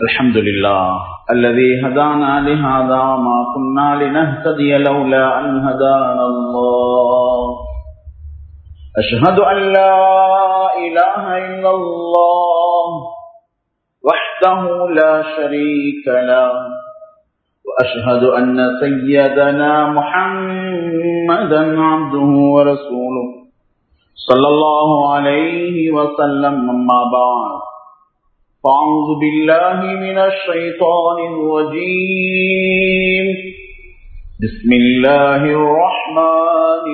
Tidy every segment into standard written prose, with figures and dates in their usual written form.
الحمد لله الذي هدانا لهذا وما كنا لنهتدي لولا أن هدانا الله أشهد أن لا إله إلا الله وحده لا شريك له وأشهد أن سيدنا محمدا عبده ورسوله صلى الله عليه وسلم أما بعد فأعوذ بالله من الشيطان الرجيم بسم الله الرحمن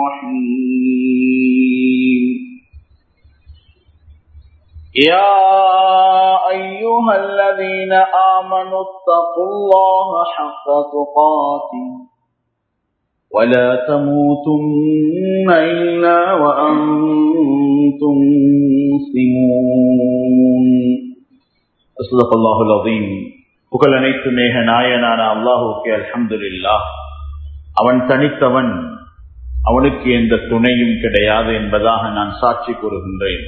الرحيم يا أيها الذين آمنوا اتقوا الله حق تقاته ولا تموتن إلا وأنتم مسلمون صدق الله العظيم. புகழ் அனைத்து மேக நாயனான அல்லாஹுக்கே அல்ஹம்துலில்லாஹ். அவன் தனித்தவன், அவனுக்கு எந்த துணையும் கிடையாது என்பதாக நான் சாட்சி கூறுகின்றேன்.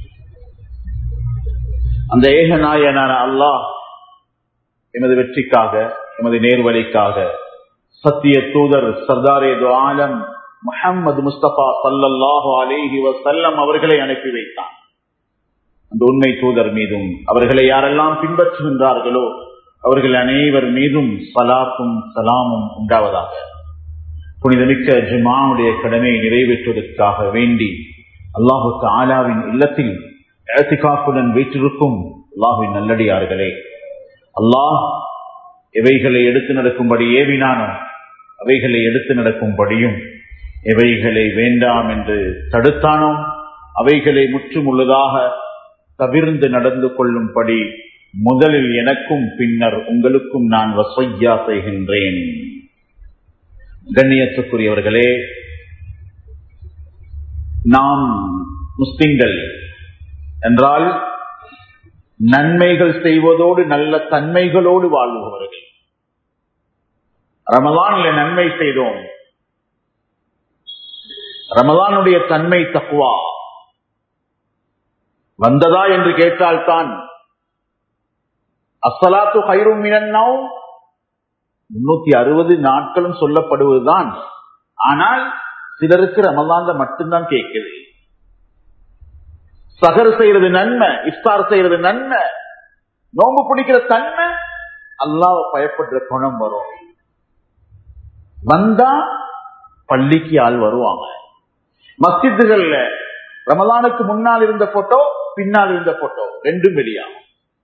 அந்த ஏக நாயனான அல்லாஹ் எமது வெற்றிக்காக, எமது நேர்வழிக்காக சத்திய தூதர் சர்தாரே து ஆலம் முஹம்மது முஸ்தபா ஸல்லல்லாஹு அலைஹி வஸல்லம் அவர்களை அனுப்பி வைத்தான். அந்த உண்மை தூதர் மீதும் அவர்களை யாரெல்லாம் பின்பற்றுகின்றார்களோ அவர்கள் அனைவர் மீதும் ஸலாத்தும் ஸலாமும் உண்டாவதாக. புனிதமிக்க ஜும்ஆவுடைய கடமையை நிறைவேற்றுவதற்காக வேண்டி அல்லாஹு தஆலாவின் இல்லத்தில் இஅ்திகாஃபுடன் வீற்றிருக்கும் அல்லாஹ்வின் நல்லடியார்களே, அல்லாஹ் எவைகளை எடுத்து நடக்கும்படி ஏவினானோ அவைகளை எடுத்து நடக்கும்படியும், எவைகளை வேண்டாம் என்று தடுத்தானோ அவைகளை முற்றுமுழுதாக தவிர்ந்து நடந்து கொள்ளும்படி முதலில் எனக்கும் பின்னர் உங்களுக்கும் நான் வஸய்யா செய்கின்றேன். கண்ணியத்துக்குரியவர்களே, நாம் முஸ்லிம்கள் என்றால் நன்மைகள் செய்வதோடு நல்ல தன்மைகளோடு வாழ்பவர்கள். ரமலான்ல நன்மை செய்தோம். ரமலானுடைய தன்மை தக்வா வந்ததா என்று கேட்டால்தான் அஸ்ஸலாத்து கைரும் மினன் நௌம் 360 நாட்களும் சொல்லப்படுவதுதான். ஆனால் சிலருக்கு ரமலான்ல மட்டும்தான் கேட்குது. சஹர் செய்யறது நன்மை, இஃப்தார் செய்யறது நன்மை, நோம்பு பிடிக்கிற தன்மை, அல்லாஹ்வை பயப்படுற குணம் வரும். வந்தா பள்ளிக்கு ஆள் வருவாங்க. மஸ்ஜிதுகள்ல ரமலானுக்கு முன்னால் இருந்த போட்டோ, பின்னால் இருந்த போட்டோ ரெண்டும் வெளியாகும்.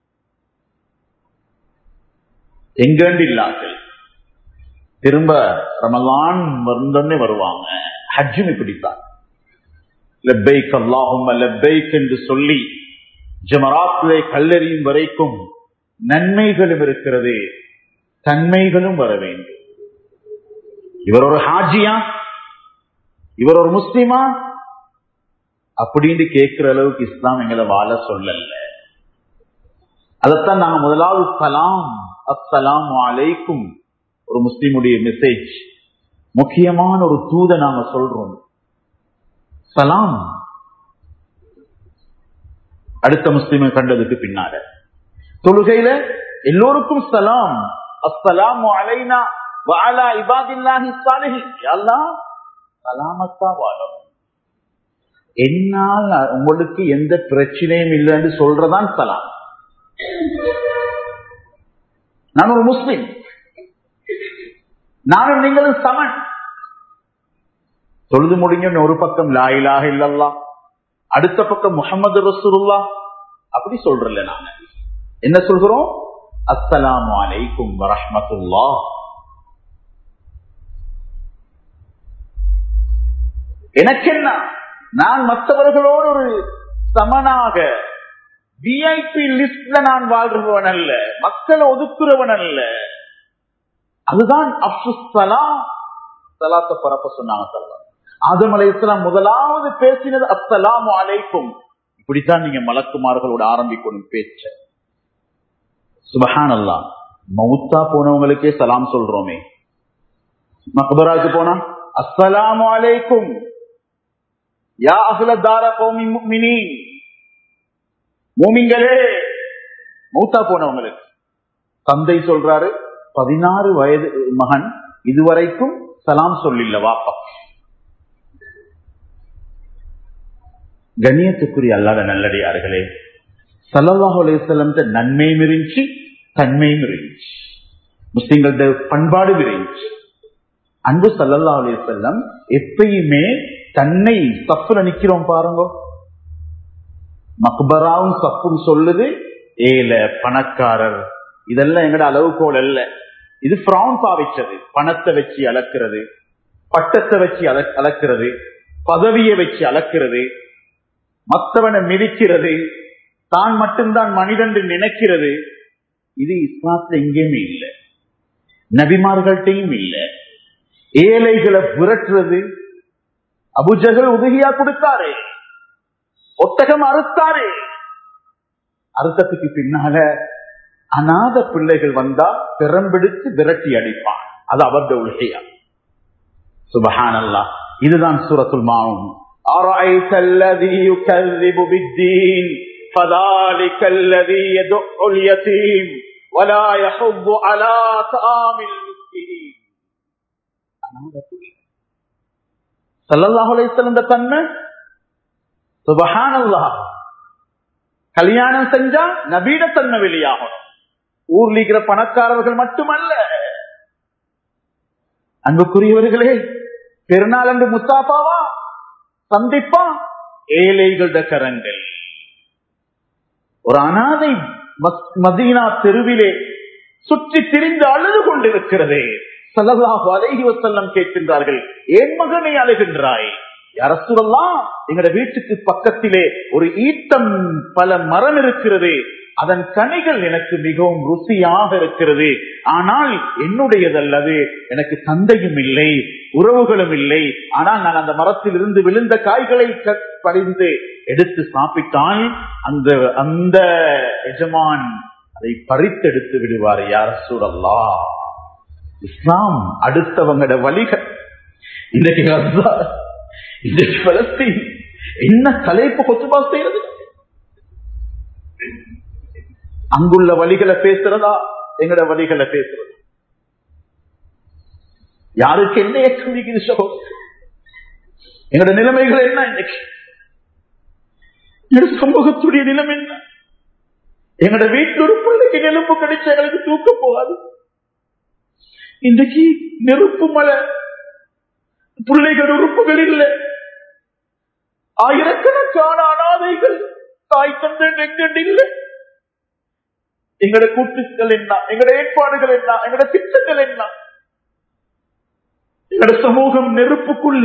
எங்கேண்டு இல்லாமல் திரும்ப ரமலான் வந்தோடனே வருவாங்க. ஹஜ்ஜும் இப்படித்தான். லப்பைக் அல்லாஹும்ம லப்பைக் என்று சொல்லி ஜமராத்திலே கல்லெறியும் வரைக்கும் நன்மைகளும் இருக்கிறது, தன்மைகளும் வர வேண்டும். இவர் ஒரு ஹாஜியா, இவர் ஒரு முஸ்லிமா அப்படின்னு கேட்கிற அளவுக்கு இஸ்லாம் எங்களை வாழ சொல்லல. அதத்தான் நாங்க முதலாவது சலாம், அஸ்ஸலாமு அலைக்கும், ஒரு முஸ்லிமுடைய மெசேஜ், முக்கியமான ஒரு தூத நாங்க சொல்றோம். சலாம் அடுத்த முஸ்லிமை கண்டதுக்கு பின்னால தொழுகையில எல்லோருக்கும் சலாம், அஸ்ஸலாமு அலைனா வ அலா இபாதில்லாஹி ஸாலிஹீன். யா அல்லாஹ் சலாமத்தா வாழும், என்னால் உங்களுக்கு எந்த பிரச்சனையும் இல்லைன்னு சொல்றதான் சலாம். நான் ஒரு முஸ்லிம், நானும் நீங்களும் சமன். தொழுது முடிஞ்ச ஒரு பக்கம் லா இலாஹ இல்லல்லாஹ், அடுத்த பக்கம் முஹம்மது ரசூலுல்லாஹ், அப்படி சொல்றல. நாங்க என்ன சொல்கிறோம்? அஸ்ஸலாமு அலைக்கும் வரஹ்மத்துல்லாஹ். எனக்கு என்ன, நான் மற்றவர்களோடு ஒரு சமனாக விஐபி லிஸ்ட்ல நான் வாழ்றவன் அல்ல, மக்களை ஒதுக்குறவன் அல்ல. அதுதான் அஃப்ஷுஸ் ஸலாம். ஸலாத்தை பரப்ப சொன்னாங்க. ஆதம் அலைஹிஸ்ஸலாம் முதலாவது பேசினது அஸ்ஸலாமு அலைக்கும். இப்படித்தான் நீங்க மலக்குமார்களோட ஆரம்பிக்கணும் பேச்ச. சுப்ஹானல்லாஹ், மௌத்தா போனவங்களுக்கே சலாம் சொல்றோமே. மக்பராக்கு போனா அஸ்ஸலாமு அலைக்கும் யா அஹ்ல தார கௌமி முஃமினீன், மூமின்களே, மௌத்தா போனவங்களுக்கு தந்தை சொல்றாரு 16 வயது மகன் இதுவரைக்கும் சலாம் சொல்லில்ல வாப்பா. கண்ணியத்துக்குரிய அல்லாஹ்வுடைய நல்லடியார்களே, ஸல்லல்லாஹு அலைஹி வஸல்லம் நன்மையும் இருந்துச்சு, தன்மையும் இருந்துச்சு, முஸ்லிம்களோட பண்பாடு இருந்துச்சு. அன்பு ஸல்லல்லாஹு அலைஹி வஸல்லம் எப்பயுமே தன்னை சப்புல நிக்கிறோம் பாருங்க, மக்பராவும் சப்பும் சொல்லுது ஏல பணக்காரர், இதெல்லாம் எங்கட அளவுகோல் அல்ல. இது ஃபிரௌன் பாவிச்சது. பணத்தை வச்சு அளக்கிறது, பட்டத்தை வச்சு அளக்கிறது, பதவியை வச்சு அளக்கிறது, மற்றவனை மிதிக்கிறது, தான் மட்டும்தான் மனிதன் நினைக்கிறது. இது இஸ்லாத்துல எங்கேயுமே இல்லை, நபிமார்கள்ட்டையும் இல்லை. ஏழைகளை விரட்டுறது, அபூஜஹல் உதவியா கொடுத்தாரு, ஒட்டகம் அறுத்தாரு, அறுத்தத்துக்கு பின்னால அநாத பிள்ளைகள் வந்தா பெரம்பெடுத்து விரட்டி அடிப்பான். அது அவருடைய உலகையா. சுப்ஹானல்லாஹ். இதுதான் சூரத்துல் மாஊன். அரஐதல்லதீ யுகذிபு பித்தீன் ஃபதாலிகல்லதீ யதுல் யதீம் வலா யஹுது அலா தஆமில் மிஸ்கீன். அநாத பிள்ளை ஸல்லல்லாஹு அலைஹி வஸல்லம் தன்மை. சுப்ஹானல்லாஹ். கல்யாணம் செஞ்சா நபீட தன்மை வெளியாகணும். ஊர்ல இருக்கிற பணக்காரர்கள் மட்டுமல்ல. அன்புக்குரியவர்களே, பெருநாள் அன்று முஸ்தாபாவா சந்திப்பா ஏழைகள கரங்கள். ஒரு அனாதை மதீனா தெருவிலே சுற்றி திரிந்து அழுது கொண்டிருக்கிறதே. ஸல்லல்லாஹு அலைஹி வஸல்லம் கேட்கின்றார்கள், ஏன் மகனை அழுகின்றாய்? யா ரசூலல்லாஹ், எங்கட வீட்டுக்கு பக்கத்திலே ஒரு ஈட்டம் பல மரம் இருக்கிறது, அதன் கனிகள் எனக்கு மிகவும் ருசியாக இருக்கிறது. ஆனால் என்னுடையதல்லது, எனக்கு தந்தையும் இல்லை, உறவுகளும் இல்லை. ஆனால் நான் அந்த மரத்தில் இருந்து விழுந்த காய்களை படிந்து எடுத்து சாப்பிட்டால் அந்த எஜமான் அதை பறித்தெடுத்து விடுவார். யா ரசூலல்லாஹ், இஸ்லாம் அடுத்தவங்கட வழிகள். இன்றைக்கு கஸா, இன்றைக்கு பலஸ்தீன், என்ன தலைப்பு கொத்துபா செய்யறது? அங்குள்ள வழிகளை பேசுறதா, எங்கட வழிகளை பேசுறதா? யாருக்கு என்ன ஏற்று சகோதரர்? எங்கட நிலைமைகள் என்ன? இன்னைக்கு எங்க சமூகத்துடைய நிலைமை என்ன? எங்கட வீட்டில் ஒரு பிள்ளைக்கு நெருப்பு கிடைச்ச எங்களுக்கு தூக்க போகாது. இன்றைக்கு நெருப்பு மலை, பிள்ளைகள் உறுப்புகள் இல்லை, ஆயிரக்கணக்கான அனாதைகள், தாய் தந்தை எங்கண்டு இல்லை. எங்கட கூட்டுகள் என்ன, எங்கட ஏற்பாடுகள் என்ன, எங்கட திட்டங்கள் என்ன? எங்கட சமூகம் நெருப்புக்குள்ள.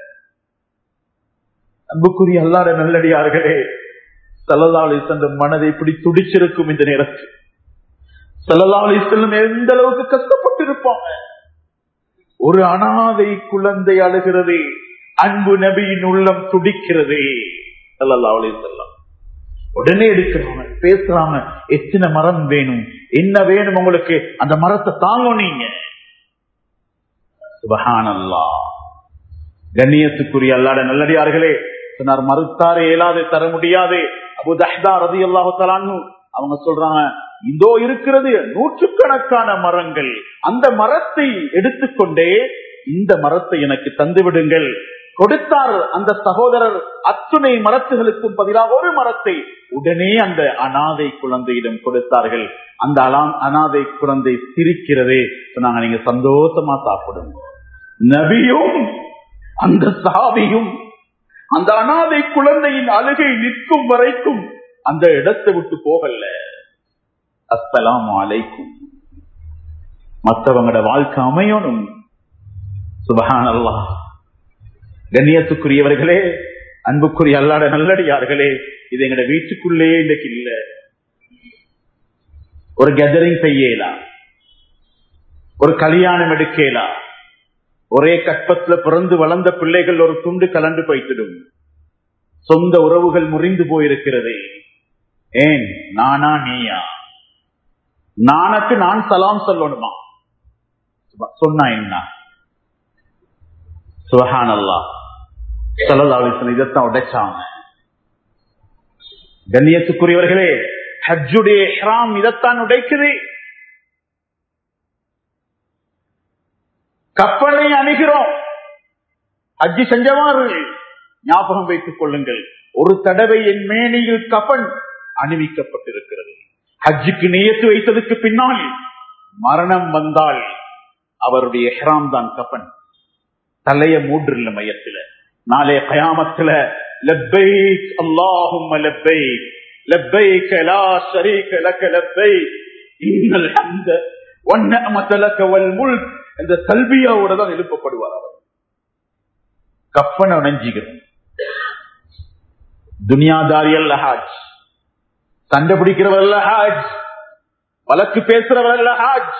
அன்புக்குரிய அல்லாஹ்வுடைய நல்லடியார்களே, ஸல்லல்லாஹு அலைஹி வஸல்லம் மனதை இப்படி துடிச்சிருக்கும் இந்த நேரத்தில். ஸல்லல்லாஹு அலைஹி வஸல்லம் எந்த அளவுக்கு கஷ்டப்பட்டிருப்பாங்க. ஒரு அனாதை குழந்தை அழுகிறது, அன்பு நபியின் உள்ளம் துடிக்கிறது. ஸல்லல்லாஹு அலைஹி வஸல்லம் உடனே எடுக்கிறாங்க, பேசுறாங்க, எத்தனை மரம் வேணும், என்ன வேணும் உங்களுக்கு, அந்த மரத்தை தாங்க நீங்க. சுப்ஹானல்லாஹ். கண்ணியத்துக்குரிய அல்லாஹ்வுடைய நல்லடியார்களே, சொன்னார் மறுத்தாரு, இயலாது, தர முடியாது. அபூ தஹ்தா ரலியல்லாஹு தஆலா அன்ஹு அவங்க சொல்றாங்க, இதோ இருக்கிறது நூற்றுக்கணக்கான மரங்கள், அந்த மரத்தை எடுத்துக்கொண்டே இந்த மரத்தை எனக்கு தந்து விடுங்கள். கொடுத்தார் அந்த சகோதரர் அத்துணை மரத்துகளுக்கும் பதிலாக ஒரு மரத்தை உடனே அந்த அனாதை குழந்தையிடம் கொடுத்தார்கள். அந்த அனாதை குழந்தை சிரிக்கிறது. சொன்னாங்க, நீங்க சந்தோஷமா சாப்பிடுங்க. நபியும் அந்த சஹாபியும் அந்த அனாதை குழந்தையின் அழுகை நிற்கும் வரைக்கும் அந்த இடத்தை விட்டு போகல. அஸ்ஸலாமு அலைக்கும். மற்றவங்களோட வாழ்க்கை அமையணும். சுப்ஹானல்லாஹ். கண்ணியத்துக்குரியவர்களே, அன்புக்குரிய அல்லாஹ்வுடைய நல்லடியார்களே, இது எங்கட வீட்டுக்குள்ளே இன்னைக்கு இல்ல. ஒரு கேதரிங் செய்யலாம், ஒரு கல்யாணம் எடுக்கலாம், ஒரே கற்பத்துல பிறந்து வளர்ந்த பிள்ளைகள் ஒரு துண்டு கலண்டு போய்த்திடும். சொந்த உறவுகள் முறிந்து போயிருக்கிறது. ஏன்? நானா நீயா? நானுக்கு நான் சலாம் சொல்லணுமா? சொன்னா என்ன? சுப்ஹானல்லாஹ். ஸல்லல்லாஹு அலைஹி வஸல்லம் இதைத்தான் உடைச்சாங்க. கண்ணியத்துக்குரியவர்களே, ஹஜ்ஜுடைய இஹ்ராம் இதைத்தான் உடைக்குது. கப்பனை அணுகிறோம். ஹஜ்ஜி செஞ்சவாறு ஞாபகம் வைத்துக் கொள்ளுங்கள், ஒரு தடவை என் மேனியில் கஃன் அணிவிக்கப்பட்டிருக்கிறது. ஹஜ்ஜுக்கு நியத்து வைத்ததுக்கு பின்னால் மரணம் வந்தால் அவருடைய இஹ்ராம் தான் கஃன். தலைய மூன்றில் மையத்தில் நாளே கயாமத்துல லப்பைக் அல்லாஹும்ம லப்பைக் லப்பைக் லா ஷரீக லக லப்பைக் இன்னல் ஹம்த வன் நிஅமத லக வல் முல்க் இந்த தல்பியாவோட தான் எழுப்பப்படுவார். அவர் கஃன் அணிஞ்சிக்கிறோம். துனியாதாரி அல்ல ஹாஜ், சண்டை பிடிக்கிறவர் அல்ல ஹாஜ், வழக்கு பேசுறவர் அல்ல ஹாஜ்.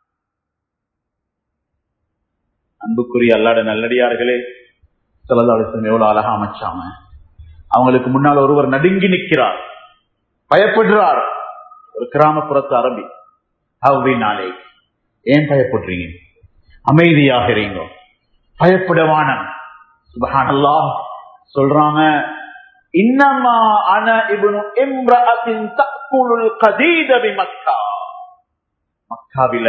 அன்புக்குரிய அல்லாஹ்வுடைய நல்லடியார்களே, ஸல்லல்லாஹு அலைஹி வஸல்லம் எவ்வளவு அழகா அமைச்சாம. அவங்களுக்கு முன்னால் ஒருவர் நடுங்கி நிற்கிறார், பயப்படுறார். ஒரு கிராமப்புறத்து அரபி. நாளை ஏன் பயப்படுறீங்க? அமைதியாக இருங்க, பயப்படவானம். சுப்ஹானல்லாஹ் சொல்றாங்க, இன்னமா அன இப்னு இம்ரஅத்தின் தஅகுலுல் கதீத பிமக்கா. மக்காவில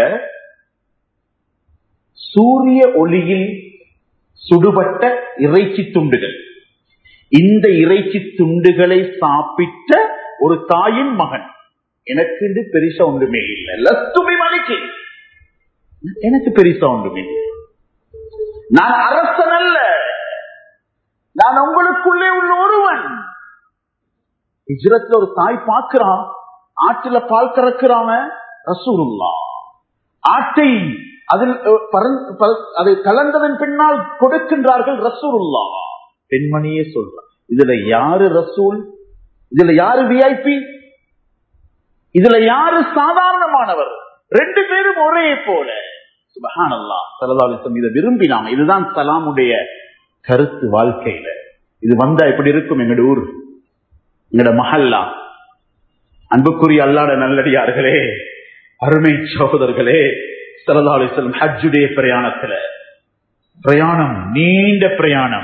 சூரிய ஒளியில் சுடுபட்ட இறைச்சி துண்டுகள், இந்த இறைச்சி துண்டுகளை சாப்பிட்ட ஒரு தாயின் மகன். எனக்கு இது பெரிசா ஒன்றுமே இல்லை, லஸ்துபி மணிக்கு எனக்கு பெரிசா ஒன்றுமே இல்லை. நான் அரசன் அல்ல, நான் உங்களுக்குள்ளே உள்ள ஒருவன். ஹிஜ்ரத்ல ஒரு தாய் பார்க்கிறான், ஆற்றில பால் கறக்கிறாங்க ரசூலுல்லாஹ். ஆட்டை அதில் அதை கலந்ததன் பின்னால் கொடுக்கின்றார்கள் ரசூலுல்லாஹ். பெண்மணியே சொல்றான், இதுல யாரு ரசூல், இதுல யாரு விஐபி, இதுல யாரு சாதாரணமானவர்? ரெண்டு பேரும் ஒரே போல. சுப்ஹானல்லாஹ். ஸல்லல்லாஹு அலைஹி வஸல்லம் இதை விரும்பினாங்க. இதுதான் சலாமுடைய கருத்து வாழ்க்கையில. இது வந்தா எப்படி இருக்கும் எங்கட ஊர், எங்கட மஹல்லா? அன்புக்குரிய அல்லாஹ்வுடைய நல்லடியார்களே, அருமை சகோதரர்களே, ஸல்லல்லாஹு அலைஹி வஸல்லம் ஹஜ்ஜுடைய பிரயாணத்துல, பிரயாணம் நீண்ட பிரயாணம்,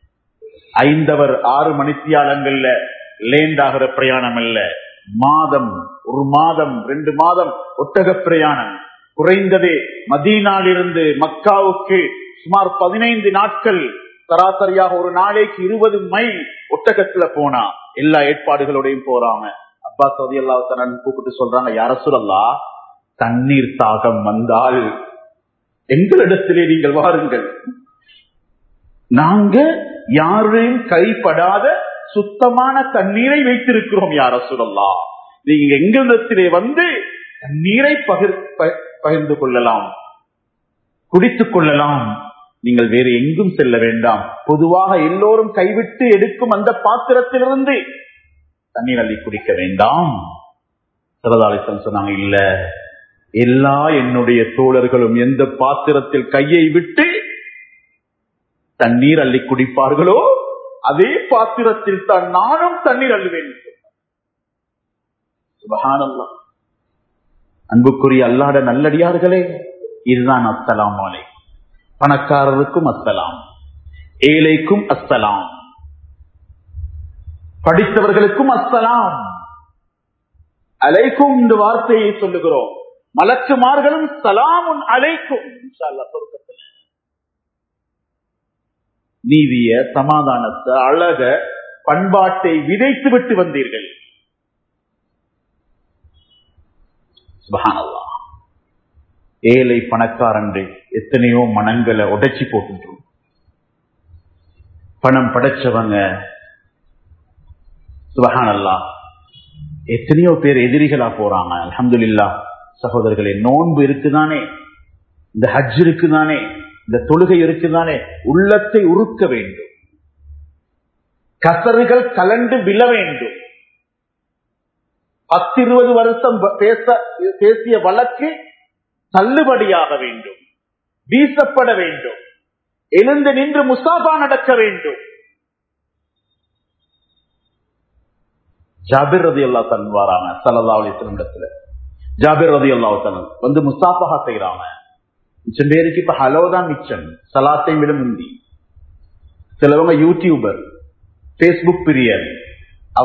6 மணித்தியாலங்கள்ல லேண்ட் ஆகிற பிரயாணம் அல்ல. மாதம், 1 மாதம் 2 மாதம் ஒட்டக பிரயாணம். குறைந்ததே மதீனாவிலிருந்து மக்காவுக்கு சுமார் 15 நாட்கள், சராசரியாக ஒரு நாளைக்கு 20 மைல் ஒட்டகத்துல போனா. எல்லா ஏற்பாடுகளோடையும் போறாங்க. அப்பாஸ் ரலியல்லாஹு தஆலா கூப்பிட்டு சொல்றாங்க, யா ரசூலல்லாஹ், தண்ணீர் தாகம் வந்தால் எங்களிடத்திலே நீங்கள் வாருங்கள், நாங்க யாரையும் கைப்படாத சுத்தமான தண்ணீரை வைத்திருக்கிறோம். யா ரசூலல்லாஹ், நீங்க எங்களிடத்திலே வந்து தண்ணீரை பகிர்ந்து கொள்ளலாம், குடித்துக் கொள்ளலாம். நீங்கள் வேறு எங்கும் செல்ல வேண்டாம். பொதுவாக எல்லோரும் கைவிட்டு எடுக்கும் அந்த பாத்திரத்திலிருந்து தண்ணீர் அள்ளி குடிக்க வேண்டாம். ஸல்லல்லாஹு அலைஹி வஸல்லம் சொன்னாங்க, இல்ல, எல்லா என்னுடைய தோழர்களும் எந்த பாத்திரத்தில் கையை விட்டு தண்ணீர் அள்ளி குடிப்பார்களோ அதே பாத்திரத்தில் தான் நானும் தண்ணீர் அள்ளுவேன். சுப்ஹானல்லாஹ். அன்புக்குரிய அல்லாஹ்வுடைய நல்லடியார்களே, இதுதான் அஸ்ஸலாமு அலைக்கும். பணக்காரருக்கும் அஸ்ஸலாம், ஏழைக்கும் அஸ்ஸலாம், படித்தவர்களுக்கும் அஸ்ஸலாம் அலைக்கும் இந்த வார்த்தையை சொல்லுகிறோம். மலக்குமார்களும் சலாமுன் அலைக்கும் இன்ஷா அல்லாஹ் சொர்க்கத்தில் நீதிய, சமாதானத்தை, அழக, பண்பாட்டை விதைத்து விட்டு வந்தீர்கள். சுப்ஹானல்லாஹ். ஏழை பணக்காரன் எத்தனையோ மனங்களை உடைச்சி போட்டுன்றோம். பணம் படைச்சவங்க சுப்ஹானல்லாஹ் எத்தனையோ பேர் எதிரிகளா போறாங்க. அல்ஹம்துலில்லாஹ். சகோதரர்களே, நோன்பு இருக்குதானே, இந்த ஹஜ் இருக்குதானே, இந்த தொழுகை இருக்குதானே, உள்ளத்தை உருக்க வேண்டும், கசறுகள் கலண்டு விழ வேண்டும். 10-20 வருஷம் பேசிய வழக்கு தள்ளுபடியாக வேண்டும், வீசப்பட வேண்டும், எழுந்து நின்று முசாபா நடக்க வேண்டும். ஜாபிர் ரலியல்லாஹு அன்ஹு வராங்க ஸல்லல்லாஹு அலைஹி வஸல்லம் இடத்துல. ஜாபிர் ரலியல்லாஹு அன்ஹு வந்து முசாபஹா செய்றாங்க. மிச்சம் பேருக்கு இப்ப ஹலோ தான் மிச்சம், சலாத்தை விட முந்தி. சிலவங்க யூடியூபர், பேஸ்புக் பிரியர்,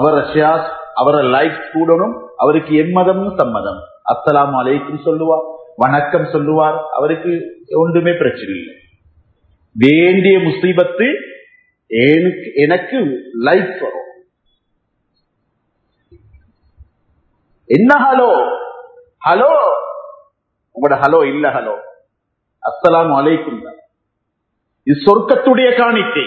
அவரை லைக் கூடணும், அவருக்கு எம்மதம் சம்மதம். அஸ்ஸலாமு அலைக்கும் சொல்லுவா, வணக்கம் சொல்லுவார், அவருக்கு ஒன்றுமே பிரச்சனை இல்லை. வேண்டிய முசீபத்து எனக்கு லைஃப் வரும். என்ன ஹலோ ஹலோ, உங்களோட ஹலோ இல்ல, ஹலோ அஸ்ஸலாமு அலைக்கும் தான். இது சொர்க்கத்துடைய காணிக்கை.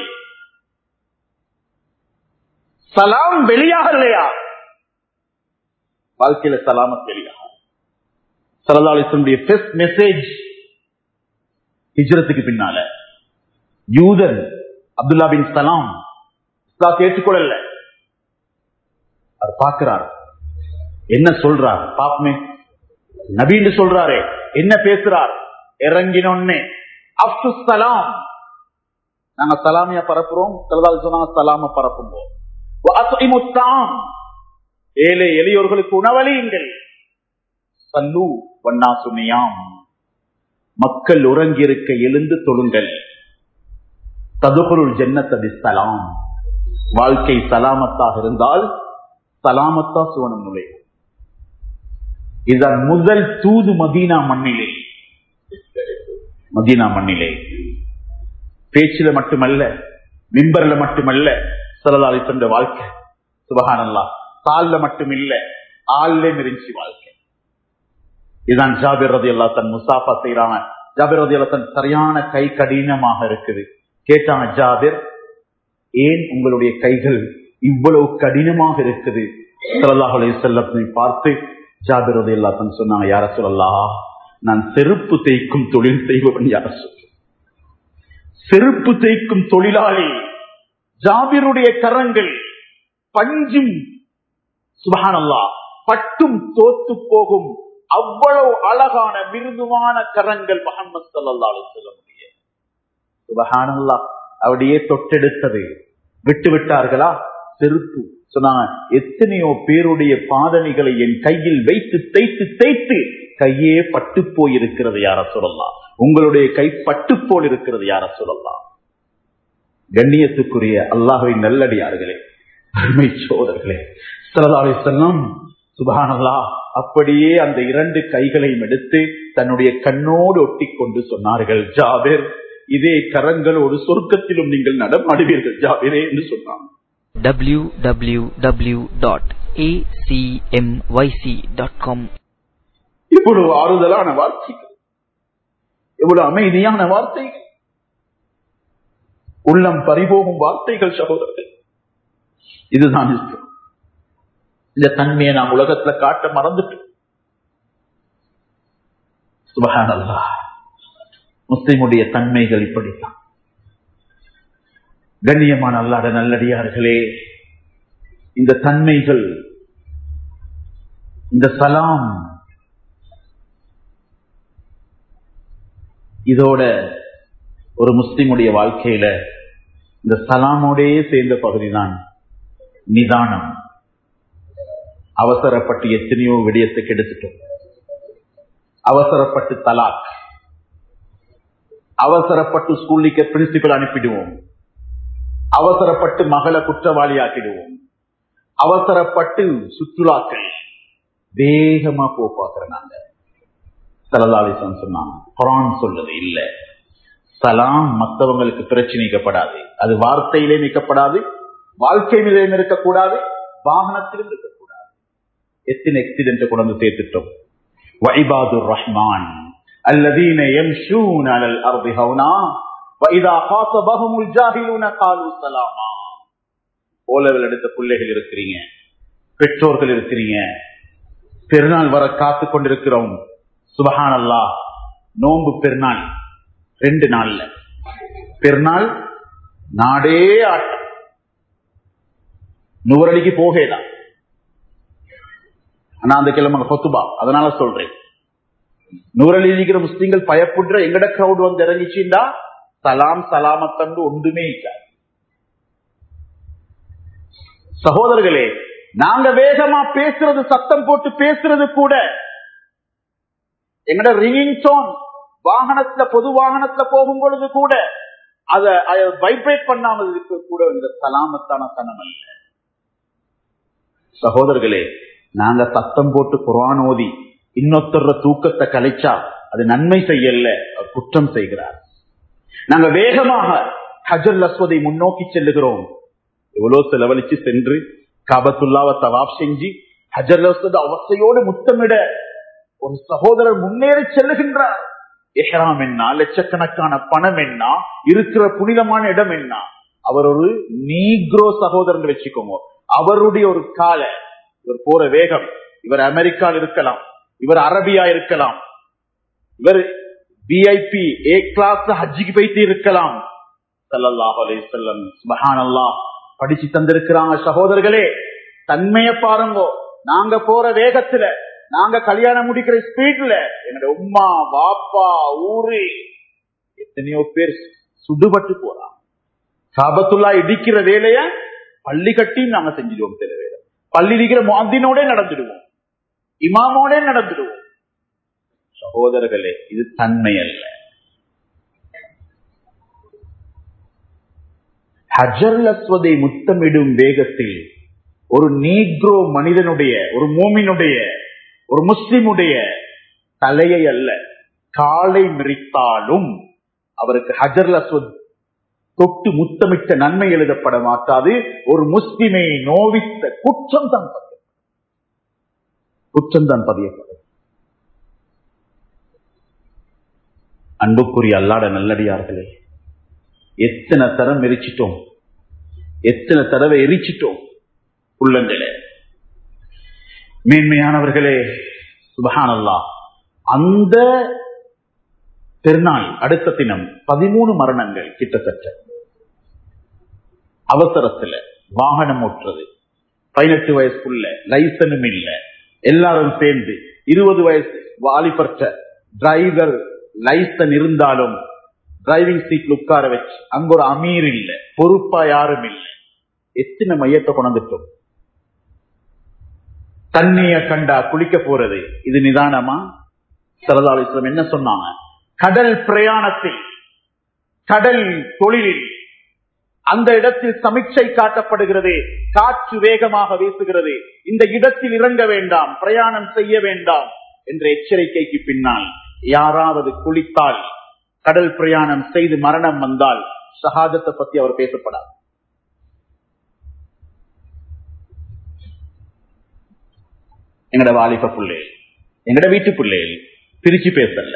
சலாம் வெளியாகலையா, வாழ்க்கையில சலாமத் வெளியாக. ஸல்லல்லாஹு அலைஹி வஸல்லம் ஃபர்ஸ்ட் மெசேஜ் ஹிஜ்ரத்துக்கு பின்னால யூதன் அப்துல்லா பின் சலாம் இஸ்லாத்தை ஏற்றுக்கொள்ளல. அவர் பார்க்கிறார், என்ன சொல்றார் பாப்பமே, நபின்னு சொல்றாரே, என்ன பேசுறார். இறங்கினோன்னே அஃது சலாம், நாங்க சலாமியா பரப்புறோம். சொன்னாங்க சலாம பரப்பும்போம். ஏழை எளியோர்களுக்கு உணவளியுங்கள். சல்லு வன்னாசு நியாம், மக்கள் உறங்கி இருக்க எழுந்து தொழுங்கள். ததுகுலுல் ஜன்னத பிஸ்ஸலாம், வாழ்க்கை சலாமத்தாக இருந்தால் சலாமத்தா சுவனம் நுழையும். இதன் முதல் தூது மதீனா மண்ணிலே. மதீனா மண்ணிலே பேச்சில மட்டுமல்ல, மிம்பர்ல மட்டுமல்ல, ஸல்லல்லாஹு அலைஹி வஸல்லம் வாழ்க்கை சுப்ஹானல்லாஹ் தால்ல மட்டும் இல்ல, ஆள்ல மிரிஞ்சி வாழ்க்கை. இதுதான் ஜாபிர் ரலியல்லாஹு தன் முசாஃபா செய்றாங்க. ஜாபிர் ரலியல்லாஹு தன் சரியான கை கடினமாக இருக்குது. கேட்டாங்க, ஜாபிர் ஏன் உங்களுடைய கைகள் இவ்வளவு கடினமாக இருக்குது? ஸல்லல்லாஹு அலைஹி வஸல்லம் பார்த்து ஜாபிர் ரலியல்லாஹு தன் சொன்னாங்க, யா ரசூலல்லாஹ், நான் செருப்பு தேய்க்கும் தொழில் செய்பவன். யா ரசூல், செருப்பு தேய்க்கும் தொழிலாளி. ஜாபிருடைய கரங்கள் பஞ்சும் சுப்ஹானல்லாஹ் பட்டும் தோத்து போகும் அவ்வளவு அழகான மிருதுவான கரங்கள் முஹம்மது ஸல்லல்லாஹு அலைஹி வஸல்லம். சுப்ஹானல்லாஹ், அப்படியே தொட்டெடுத்தது. விட்டு விட்டார்களா? செருப்பு. சொன்னாங்க, எத்தனையோ பேருடைய பாதணிகளை என் கையில் வைத்து தேய்த்து தேய்த்து கையே பட்டு போயிருக்கிறது யா ரசூலல்லாஹ், உங்களுடைய கை பட்டு போல் இருக்கிறது யா ரசூலல்லாஹ். கண்ணியத்துக்குரிய அல்லாஹ்வின் நல்லடியார்களே, அருமை சோதர்களே, ஸல்லல்லாஹு அலைஹி வஸல்லம் சுப்ஹானல்லாஹ் அப்படியே அந்த இரண்டு கைகளையும் எடுத்து தன்னுடைய கண்ணோடு ஒட்டி கொண்டு சொன்னார்கள், ஜாபிர், இதே கரங்களோடு சொர்க்கத்திலும் நீங்கள் நடமாடுவீர்கள் ஜாபிரே என்று சொன்னாங்க. www.acmyc.com. இவ்வளவு ஆறுதலான வார்த்தைகள், எவ்வளவு அமைதியான வார்த்தைகள், உள்ளம் பறிபோகும் வார்த்தைகள் சகோதரர்கள். இதுதான் இஸ்லாம். இந்த தன்மையை நாம் உலகத்துல காட்ட மறந்துட்டோம். சுப்ஹானல்லாஹ், முஸ்லிமுடைய தன்மைகள் இப்படித்தான். கண்ணியமான அல்லாஹ்வுடைய நல்லடியார்களே, இந்த தன்மைகள், இந்த சலாம், இதோட ஒரு முஸ்லிமுடைய வாழ்க்கையில இந்த சலாமோடையே சேர்ந்த பகுதிதான் நிதானம். அவசரப்பட்டு எத்தனையோ விடயத்தை கெடுத்துட்டோம். அவசரப்பட்டு தலாக், அவசரப்பட்டு ஸ்கூலுக்கு பிரின்சிபல் அனுப்பிடுவோம், அவசரப்பட்டு மகளை குற்றவாளி ஆக்கிடுவோம், அவசரப்பட்டு சுற்றுலாக்கள் வேகமா பார்க்கிறோம். ஸல்லல்லாஹு அலைஹி வஸல்லம் சொன்னாங்க, குர்ஆன் சொல்லுது இல்ல, சலாம் மற்றவங்களுக்கு பிரச்சனைக்கப்படாது, அது வார்த்தையிலே நிற்கப்படாது, வாழ்க்கையிலே இருக்கக்கூடாது, வாகனத்திலும் இருக்கக்கூடாது. எத்தனை ஆக்சிடென்ட் கொண்டு சேர்த்துட்டோம். வஇபாதுர் ரஹ்மான் அல்லதீன யம்ஷூன அலல் அர்தி ஹௌனா வஇதா காஸபஹுமுல் ஜாஹிலூன காலூ ஸலாமா. ஓலவில் எடுத்த பிள்ளைகள் இருக்கிறீங்க, பெற்றோர்கள் இருக்கிறீங்க, பெருநாள் வர காத்து கொண்டிருக்கிறோம். சுப்ஹானல்லாஹ், நோன்பு பெருநாள் 2 நாள்ல பெருநாள் நாடே ஆட்டம். நுவரலிக்கு போகலாம், ஆனா அந்த கிழமை கொத்துபா, அதனால சொல்றேன். நூறலி இருக்கிற முஸ்லிம்கள் பயப்படுற எங்கட கிரௌட் வந்து இறங்கிச்சுண்டா சலாம் சலாமத்தண்டு ஒன்றுமே இருக்காது. சகோதரர்களே, நாங்க வேகமா பேசுறது, சத்தம் போட்டு பேசுறது கூட, எங்கட ரிங்கிங் டோன் வாகனத்துல, பொது வாகனத்துல போகும் பொழுது கூட அதை வைப்ரேட் பண்ணாமல் இருக்க கூட இந்த சலாமத்தான தனம் அல்ல. சகோதரர்களே, நாங்க சத்தம் போட்டு குர்ஆன் ஓதி இன்னொருத்தர தூக்கத்தை கலைச்சா அது நன்மை செய்யல, குற்றம் செய்கிறார். நாங்க வேகமாக ஹஜர் அஸ்வதை முன்னோக்கி செல்லுகிறோம். எவ்வளவு செலவழிச்சு சென்று காபத்துல்லாவை தவாப் செஞ்சு ஹஜர் அஸ்வத் அவசையோடு முத்தமிட ஒரு சகோதரர் முன்னேறி செல்லுகின்றார். எஹ்ராம் என்ன, லட்சக்கணக்கான பணம் என்ன, இருக்கிற புனிதமான இடம் என்ன. அவர் ஒரு நீக்ரோ சகோதரன் வச்சுக்கோங்க. அவருடைய ஒரு கால, இவர் போற வேகம், இவர் அமெரிக்காவில் இருக்கலாம், இவர் அரபியா இருக்கலாம், இவர் VIP A கிளாஸ் ஹஜ்ஜிக்கு போயிட்டு இருக்கலாம். ஸல்லல்லாஹு அலைஹி வஸல்லம் சுப்ஹானல்லாஹ் படிச்சு தந்திருக்கிறாங்க. சகோதரர்களே, தன்மைய பாருங்க. நாங்க போற வேகத்துல, நாங்க கல்யாணம் முடிக்கிற ஸ்பீட்ல என்னோட உம்மா வாப்பா ஊரு எத்தனையோ பேர் சுடுபட்டு போறாங்க. காபத்துல்லா இடிக்கிற வேலைய பள்ளி கட்டியும் நாங்க செஞ்சிடுவோம். சில வேலை பள்ளி இருக்கிற முஅத்தினோட நடந்துடுவோம், இமாமோட நடந்துடுவோம். சகோதரர்களே, இது தன்மை அல்ல. ஹஜர் அஸ்வதை முத்தமிடும் வேகத்தில் ஒரு நீக்ரோ மனிதனுடைய, ஒரு மூமினுடைய, ஒரு முஸ்லிமுடைய தலையை அல்ல, காலை மிரித்தாலும் அவருக்கு ஹஜர் அஸ்வத் தொட்டு முத்தமிட்ட நன்மை எழுதப்பட மாட்டாது. ஒரு முஸ்லிமை நோவித்த குற்றம் தான் பதியப்படும். அன்புக்குரிய அல்லாஹ்வுடைய நல்லடியார்களே, எத்தனை தரம் எரிச்சிட்டோம், எத்தனை தடவை எரிச்சிட்டோம் உள்ளங்களே. மேன்மையானவர்களே, சுப்ஹானல்லாஹ், அந்த திருநாள் அடுத்த தினம் 13 மரணங்கள் கிட்டத்தட்ட. அவசரத்துல வாகனம் ஓட்டுறது, 18 வயசுக்குள்ள லைசனும் இல்ல, எல்லாரும் சேர்ந்து 20 வயசு வாலிபர்ட்ட டிரைவர் லைசன் இருந்தாலும் டிரைவிங் சீட்ல உட்கார வச்சு, அங்க ஒரு அமீர் இல்ல, பொறுப்பா யாரும் இல்ல. எத்தனை மையத்தை கொண்டிட்டோம். தண்ணிய கண்டா குளிக்க போறது, இது நிதானமா? ஸல்லல்லாஹு அலைஹி வஸல்லம் என்ன சொன்னாங்க? கடல் பிரயாணத்தில், கடல் தொழிலில் அந்த இடத்தில் சமிச்சை காட்டப்படுகிறது, காற்று வேகமாக வீசுகிறது, இந்த இடத்தில் இறங்க வேண்டாம், பிரயாணம் செய்ய வேண்டாம் என்ற எச்சரிக்கைக்கு பின்னால் யாராவது குளித்தால், கடல் பிரயாணம் செய்து மரணம் வந்தால் ஷஹாதத்தை பத்தி அவர் பேசப்படாது. எங்கட வாலிப பிள்ளைகள், எங்கட வீட்டு பிள்ளைகள் பிரிச்சு பேசல.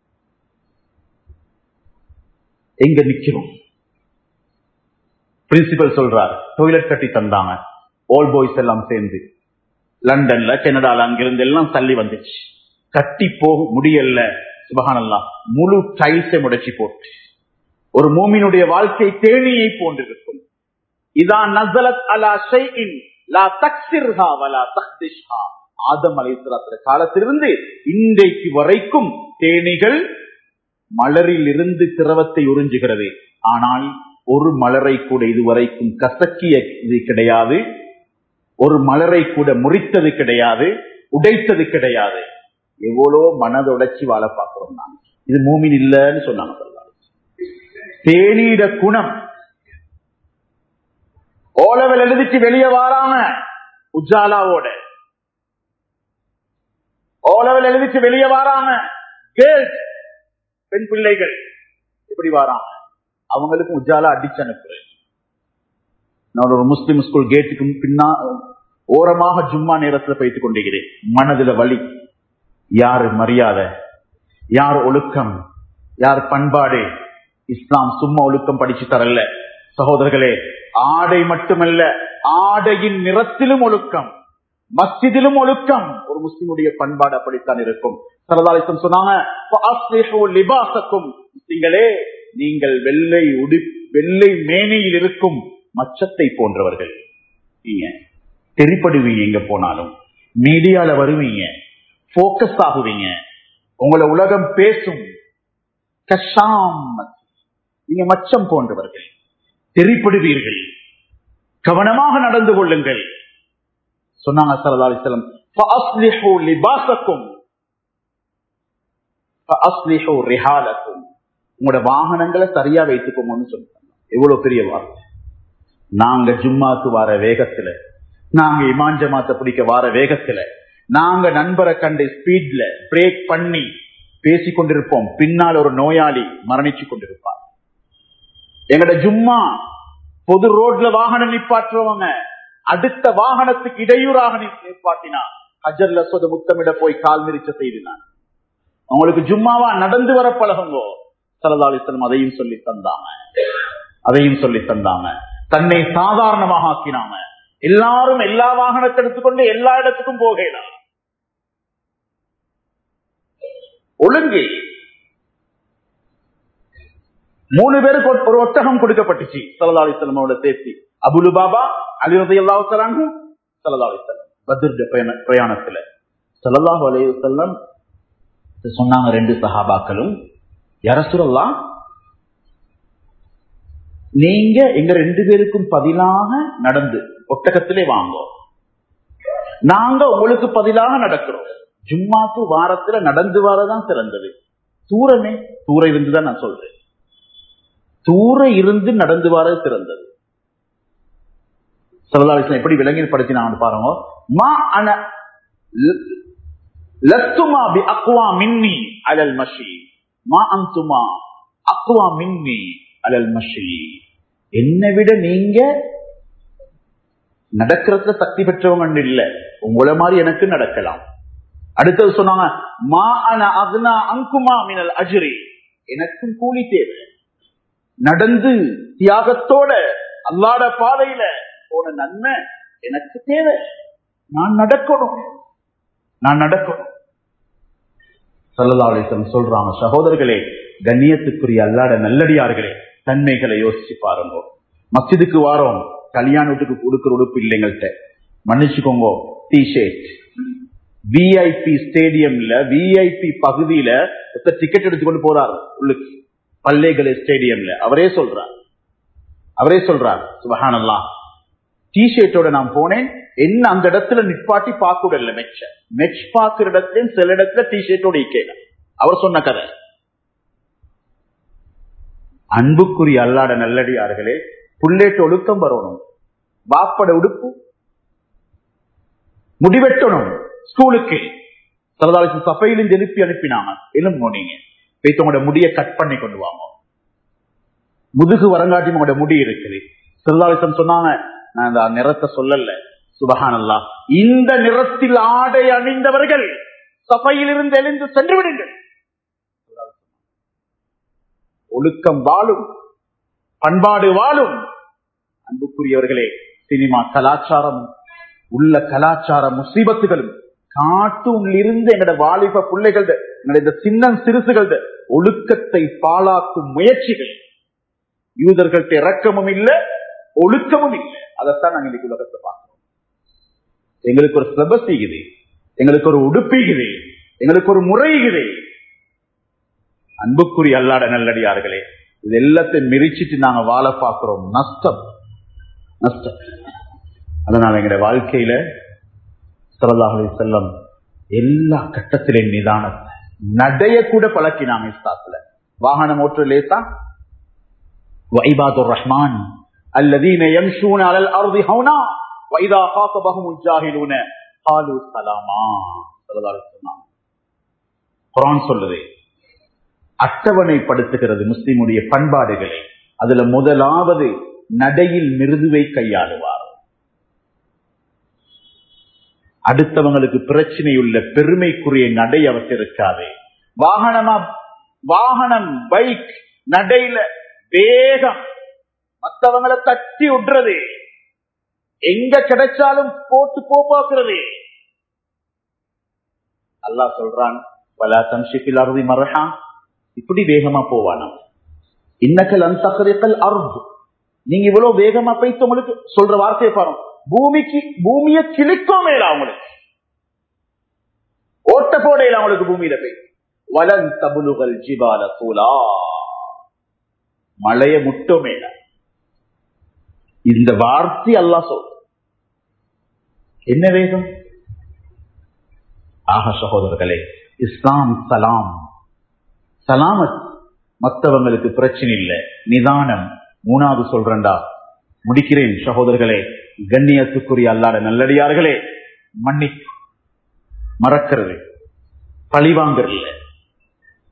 எங்க நிக்கிறோம்? பிரின்சிபல் சொல்றார், டாய்லெட் கட்டி தந்தாங்க, ஆல் பாய்ஸ் எல்லாம் சேர்ந்து லண்டன்ல, கனடால, அங்கிருந்து எல்லாம் தள்ளி வந்துச்சு. கட்டி போக முடியல. சுப்ஹானல்லாஹ், முழு டைல்ஸை முடைச்சி போட்டு. ஒரு மூமினுடைய வாழ்க்கை தேனியை போன்றிருக்கும். இதா நஸலத் அலா ஷைஇன் லா தக்ஸிர்ஹா வலா தக்திஷ்ஹா. ஆதம் அலைஹிஸ்ஸலாம் காலத்திலிருந்து இன்றைக்கு வரைக்கும் தேனீகள் மலரில் இருந்து திரவத்தை உறிஞ்சுகிறது. ஆனால் ஒரு மலரை கூட இதுவரைக்கும் கசக்கியது கிடையாது, ஒரு மலரை கூட முறித்தது கிடையாது, உடைத்தது கிடையாது. எவ்வளோ மனதை உடைச்சி வாழ பார்க்கிறோம் நாங்க. இது மூமின் இல்லன்னு சொன்னாங்க. தேனீட குணம். ஓலவல் எழுதிச்சு வெளியே வாராம உஜாலாவோட, ஓலவல் எழுதிச்சு வெளியே வாராம கேர்ள்ஸ், பெண் பிள்ளைகள் எப்படி வாராங்க? அவங்களுக்கு உஜாலா அடிச்சு அனுப்புறேன். நான் ஒரு முஸ்லிம் ஸ்கூல் கேட்டுக்கு பின்னா ஓரமாக ஜும்மா நேரத்தில் போய்த்துக் கொண்டிருக்கிறேன். மனதில வலி. யாரு மரியாதை, யார் ஒழுக்கம், யார் பண்பாடு? இஸ்லாம் சும்மா ஒழுக்கம் படிச்சு தரல சகோதரர்களே. ஆடை மட்டுமல்ல, ஆடையின் நிறத்திலும் ஒழுக்கம், மஸ்ஜிதிலும் ஒழுக்கம். ஒரு முஸ்லிமுடைய பண்பாடு அப்படித்தான் இருக்கும். ஸல்லல்லாஹு அலைஹி வஸல்லம் சொன்னாங்க, ஃபஅஸ்லிஹு லிபாஸக்கும், முஸ்லிம்களே நீங்கள் வெள்ளை மேனியில் இருக்கும் மச்சத்தை போன்றவர்கள். நீங்க தெரிப்படுவீங்க, எங்க போனாலும் மீடியால வருவீங்க, போக்கஸ் ஆகுவீங்க, உங்களை உலகம் பேசும். கஷாம், நீங்க மச்சம் போன்றவர்கள், தெரிப்படுவீர்கள், கவனமாக நடந்து கொள்ளுங்கள் சொன்னாங்க ஸல்லல்லாஹு அலைஹி வஸல்லம். ஃபஅஸ்லிஹு லிபாஸக்கும் ஃபஅஸ்லிஹு ரிஹாலக்கும், உங்களோட வாகனங்களை சரியா வைத்துக்கோங்கன்னு சொன்னாங்க. எவ்வளவு பெரிய வார்த்தை. நாங்க ஜும்மாக்கு வார வேகத்துல, நாங்க இமாம் ஜமாத்தை பிடிக்க வார வேகத்துல, நாங்க நண்பரை கண்டு ஸ்பீட்ல பிரேக் பண்ணி பேசிக் கொண்டிருப்போம், பின்னால் ஒரு நோயாளி மரணிச்சு கொண்டிருப்பார். எங்கட ஜும்மா பொது ரோட்ல வாகனம் நிப்பாற்றுவங்க அடுத்த வாகனத்துக்கு இடையூறாக நிப்பாட்டினா ஹஜர்ல சொத முத்தமிட போய் கால் மிரிச்ச செய்தினான். அவங்களுக்கு ஜும்மாவா நடந்து வர பழகுங்கோ. ஸல்லல்லாஹு அலைஹி வஸல்லம் அதையும் சொல்லி தந்தாங்க. தன்னை சாதாரணமாக ஆக்கினாங்க. எல்லாரும் எல்லா வாகனத்தை எடுத்துக்கொண்டு எல்லா இடத்துக்கும் போகலாம். ஒழுங்கு 3 பேருக்கு ஒரு ஒட்டகம் கொடுக்கப்பட்டுச்சு ஸல்லல்லாஹு அலைஹி வஸல்லம் சேர்த்து. அபூ லுபாபா, அலி ரலியல்லாஹு தஆலா அன்ஹு, ஸல்லல்லாஹு அலைஹி வஸல்லம் பத்ர் பிரயாணத்துல ஸல்லல்லாஹு அலைஹி வஸல்லம் சொன்னாங்க 2 சஹாபாக்களும், யா ரசூலல்லாஹ், நீங்க எங்க 2 பேருக்கும் பதிலாக நடந்து ஒட்டகத்திலே வாங்க, நாங்க உங்களுக்கு பதிலாக நடக்கிறோம். ஜும்மாக்கு வாரத்துல நடந்து வரதான் சிறந்தது. தூர இருந்துதான் நான் சொல்றேன், தூர இருந்து நடந்து வர சிறந்தது. ஸல்லல்லாஹு அலைஹி வஸல்லம் எப்படி விளங்கிப்படுத்தினாங்க பாருங்க. மா அன லஸ்துமா பி அக்வா மின்னி அலல் மஷி, மா அன்துமா அக்வா மின்னி அலல் மஷி. என்னை விட நீங்க நடக்கிறதுல சக்தி பெற்றவங்க இல்ல, உங்களை மாதிரி எனக்கு நடக்கலாம். அடுத்தது சொன்னாங்க, மா அன அக்னா அன்குமா மினல் அஜ்ரி, எனக்கும் கூலி தேவை. நடந்து தியாகத்தோட அல்லாஹ்வுடைய பாதையில போன நன்மை எனக்கு தேவை. நான் நடக்கணும். ஸல்லல்லாஹு அலைஹி வஸல்லம் சொல்றாங்க, சகோதரர்களே, கண்ணியத்துக்குரிய அல்லாஹ்வுடைய நல்லடியார்களே, தன்மைகளை யோசிச்சு பாருங்க. மஸ்ஜிதுக்கு வாரோம், கல்யாண வீட்டுக்கு கொடுக்கிற உடுப்பு இல்லைங்கள்ட்ட மன்னிச்சுக்கோங்க, டி-ஷர்ட். விஐபி ஸ்டேடியம்ல விஐபி பகுதியில டிக்கெட் எடுத்துக்கொண்டு போறாரு உள்ளுக்கு, பல்லேகலை ஸ்டேடியம்ல. அவரே சொல்றார் சுப்ஹானல்லாஹ், டி-ஷர்ட்டோட நான் போனேன், என்ன அந்த இடத்துல நிப்பாட்டி பார்க்கல. மெச் பார்க்கிற இடத்துல சில இடத்துல டி-ஷர்ட்டோட இக்கல. அவர் சொன்ன கதை. அன்புக்குரிய அல்லாஹ்வுடைய நல்லடியார்களே, புள்ளேட்டு ஒழுக்கம் வரணும். வாப்பட உடுப்பு முடிவெட்டணும். ஸ்கூலுக்கு ஸல்லல்லாஹு அலைஹி வஸல்லம் சஃபையிலிருந்து எழுப்பி அனுப்பினாங்க, எலும்பு நீங்க போய் உங்களோட முடியை கட் பண்ணி கொண்டு வாங்க. முதுகு வரங்காட்டி உங்களோட முடி இருக்குது. ஸல்லல்லாஹு அலைஹி வஸல்லம் சொன்னாங்க, நான் அந்த நிறத்தை சொல்லல, சுப்ஹானல்லாஹ், இந்த நிறத்தில் ஆடை அணிந்தவர்கள் சஃபையிலிருந்து எழுந்து சென்று விடுங்கள். ஒழுக்கம் வாழும், பண்பாடு வாழும். அன்புக்குரியவர்களே, சினிமா கலாச்சாரம் உள்ள கலாச்சார முசீபத்துகளும் காட்டுல இருந்து எங்கட வாலிப பிள்ளைகள் இந்த சின்ன சிறுசுகள் ஒழுக்கத்தை பாழாக்கும் முயற்சிகள். யூதர்கள்ட்ட இரக்கமும் இல்ல, ஒழுக்கமும் இல்லை. அதைத்தான் நாங்க இன்னைக்கு உலகத்தை பார்க்கிறோம். எங்களுக்கு ஒரு சிலபஸ் இருக்குது, எங்களுக்கு ஒரு உடுப்பிக்குது, எங்களுக்கு ஒரு முறைக்குது. அன்புக்குரிய அல்லாஹ்வுடைய நல்லடியார்களே, இது எல்லாத்தையும் மிரிச்சிட்டு நாங்க வாழ பார்க்கிறோம். நஷ்டம். அதனால எங்களுடைய வாழ்க்கையில ஸல்லல்லாஹு அலைஹி வஸல்லம் எல்லா கட்டத்திலையும் நிதானத்தை நடைய கூட பழக்கினாங்க. இஸ்லாத்துல வாகனம் ஓட்டு லேசா, வஇபாதுர் ரஹ்மான் அல்லதீன யம்ஷூன அலல் அர்தி ஹௌனா வஇதா காஸபஹுமுல் ஜாஹிலூன காலூ ஸலாமா. ஸல்லல்லாஹு அலைஹி வஸல்லம் குர்ஆன் சொல்லுது, அட்டவணைப்படுத்துகிறது முஸ்லிமுடைய பண்பாடுகளை. அதுல முதலாவது நடையில் மிருதுவை கையாளுவார். அடுத்தவங்களுக்கு பிரச்சனையுள்ள பெருமைக்குரிய நடை அவற்றை இருக்காது. வாகனம் பைக் நடையில வேகம், மற்றவங்களை தட்டி விடுறது, எங்க கிடைச்சாலும் போட்டு போக்குறது. அல்லாஹ் சொல்றான், வலா தம்ஷி ஃபில் அர்தி மர்ஹா, இப்படி வேகமா போவானா, இன்னக லன் தக்ரிகல் அர்த், நீங்க இவ்வளவு வேகமா போயிட்டு உங்களுக்கு சொல்ற வார்த்தையை பாருங்க, பூமியை கிழிக்கும் மேல அவங்களுக்கு ஓட்ட போடையில அவங்களுக்கு பூமியில போய் வலன் தபுலுகல் ஜிபால தூலா, மழைய முட்டும் மேல. இந்த வார்த்தை அல்லாஹ் சொல், என்ன வேகம். ஆக சகோதரர்களே, இஸ்லாம் சலாமத், மற்றவங்களுக்கு பிரச்சனை இல்லை, நிதானம். மூணாவது சொல்றேன்டா, முடிக்கிறேன் சகோதரர்களே, கண்ணியத்துக்குரிய அல்லாஹ்வுடைய நல்லடியார்களே, மன்னிப்பு, மறக்கிறது, பழிவாங்கறல.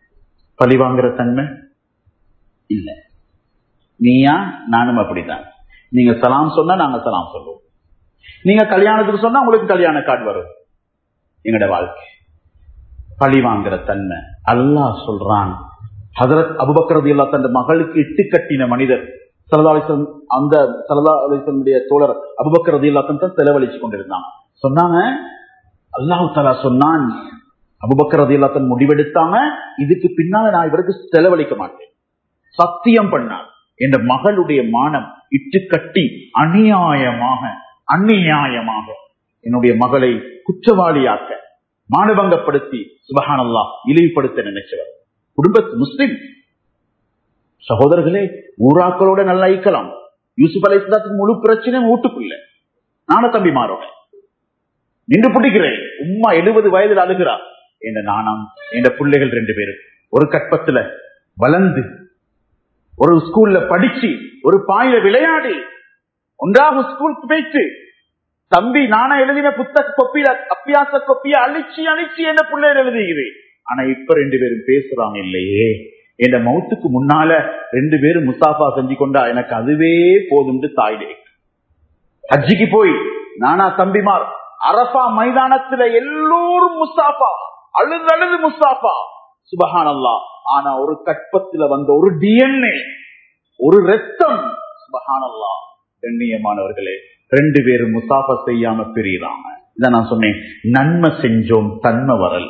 பழி வாங்குற தன்மை இல்ல. நீயா நானும் அப்படித்தான். நீங்க சலாம் சொன்னா நாங்க சலாம் சொல்லுவோம். நீங்க கல்யாணத்துக்கு சொன்னா உங்களுக்கு கல்யாண கார்டு வரும். எங்கட வாழ்க்கை பழி வாங்குற தன்மை. அல்லாஹ் சொல்றான், ஹஜ்ரத் அபூபக்கர் ரலியல்லாஹு தன் மகளுக்கு இட்டு கட்டின மனிதர் ஸல்லல்லாஹு அலைஹி வஸல்லம், அந்த ஸல்லல்லாஹு அலைஹி வஸல்லம் தோழர் அபூபக்கர் ரலியல்லாஹு தான் செலவழிச்சு கொண்டிருந்தாங்க. சொன்னாங்க, அல்லாஹ் தஆலா சொன்னான், அபூபக்கர் ரலியல்லாஹு தன் முடிவெடுத்தாங்க, இதுக்கு பின்னால நான் இவருக்கு செலவழிக்க மாட்டேன். சத்தியம் பண்ணார், என்ற மகளுடைய மானம் இட்டு கட்டி அநியாயமாக என்னுடைய மகளை குற்றவாளியாக்க, மானபங்கப்படுத்தி, சுப்ஹானல்லாஹ், இழிவுபடுத்த நினைச்சவர். குடும்பத்து முஸ்லிம் சகோதரர்களே, ஊராக்களோட நல்லா ஐக்கலாம். யூசுப் அலைஹிஸ்ஸலாத்துக்கு முழு பிரச்சனையும் வீட்டுக்குள்ள. நான தம்பி மாறோட நின்று பிடிக்கிறேன். உம்மா 70 வயதில் அழுகிறார். என்ற நாணம், என்ற பிள்ளைகள் 2 பேரும் ஒரு கற்பத்துல வளர்ந்து, ஒரு ஸ்கூல்ல படிச்சு, ஒரு பாயில விளையாடி, 1வது ஸ்கூலுக்கு போயிட்டு, தம்பி நானா எழுதின புத்தக கொப்பியில அப்பியாச கொப்பிய அழிச்சு என்ன பிள்ளைகள் எழுதுகிறேன். ஆனா இப்ப 2 பேரும் பேசுறாங்க இல்லையே. என்ற மௌத்துக்கு முன்னால 2 பேரும் முசாஃபா செஞ்சு கொண்டா எனக்கு அதுவே போதும். தாயிலே ஹஜ்ஜிக்கு போய் நானா தம்பிமார் அரஃபா மைதானத்துல எல்லோரும் முசாஃபா, அழுது முசாஃபா. சுப்ஹானல்லாஹ். ஆனா ஒரு கற்பத்துல வந்த ஒரு டிஎன்ஏ, ஒரு ரத்தம். சுப்ஹானல்லாஹ். கண்ணியமானவர்களே, 2 பேரும் முசாஃபா செய்யாம பிரிறாங்க. இதான் நான் சொன்னேன், நன்மை செஞ்சோம், தன்மை வரல.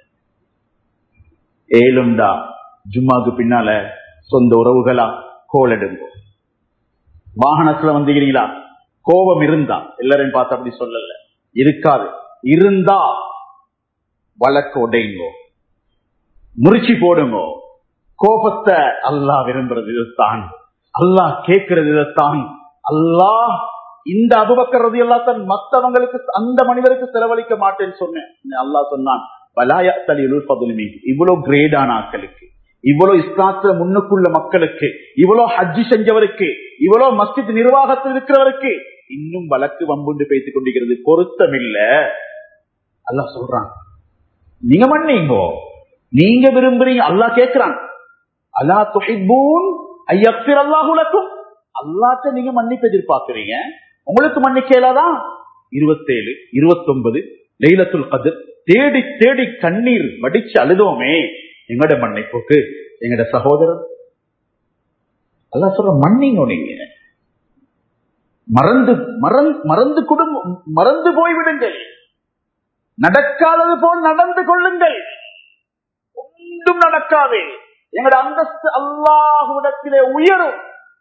ஏழும்டா ஜும்மாக்கு பின்னால சொந்த உறவுகளா கோல் எடுங்க. வாகனத்துல வந்தீங்களா, கோபம் இருந்தா எல்லாரையும் பார்த்து அப்படி சொல்லல, இருக்காது, இருந்தா வழக்கு உடைங்கோ, முறிச்சி போடுங்க. கோபத்தை அல்லாஹ் விரும்புறது இதுதான், அல்லாஹ் கேட்கிறது இதுதான். அல்லாஹ் இந்த அபூபக்கர் ரலியல்லாஹு அன்ஹு மத்தவங்களுக்கு, அந்த மனிதருக்கு செலவழிக்க மாட்டேன்னு சொன்னேன். அல்லாஹ் சொன்னான், இவ்வளவு கிரேடான ஆட்களுக்கு, இவ்வளவு இஸ்லாத்துல முன்னுக்குள்ள மக்களுக்கு, இவ்வளவு ஹஜ்ஜி செஞ்சவருக்கு, இவ்வளவு மஸ்ஜித் நிர்வாகத்தில் இருக்கிறவருக்கு இன்னும் வழக்கு வம்புண்டு பேசிக் கொண்டிருக்கிறது, பொருத்தம் இல்ல. அல்லாஹ் சொல்றான், நீங்க மன்னீங்கோ, நீங்க விரும்புறீங்க. அல்லாஹ் கேட்கிறான், அலா துஹிப்பூன் ஐயக்ஃபிர் அல்லாஹு லக்கும், அல்லாஹ்ட்ட நீங்க மன்னிப்பு எதிர்பார்க்கிறீங்க, உங்களுக்கு மன்னிக்கலாதான். 27, 29 லைலத்துல் கத்ர் தேடி தேடி கண்ணீர் வடிச்சு அழுதோமே, எங்கட மன்னிப்புக்கு எங்கட சகோதரர். அல்லாஹ் சொல்ற, மன்னிங்க, நீங்க மறந்து போய்விடுங்கள், நடக்காதது போல் நடந்து கொள்ளுங்கள், ஒன்றும் நடக்காதே. எங்கட அந்தஸ்து அல்லாஹ்விடத்திலே உயரும்.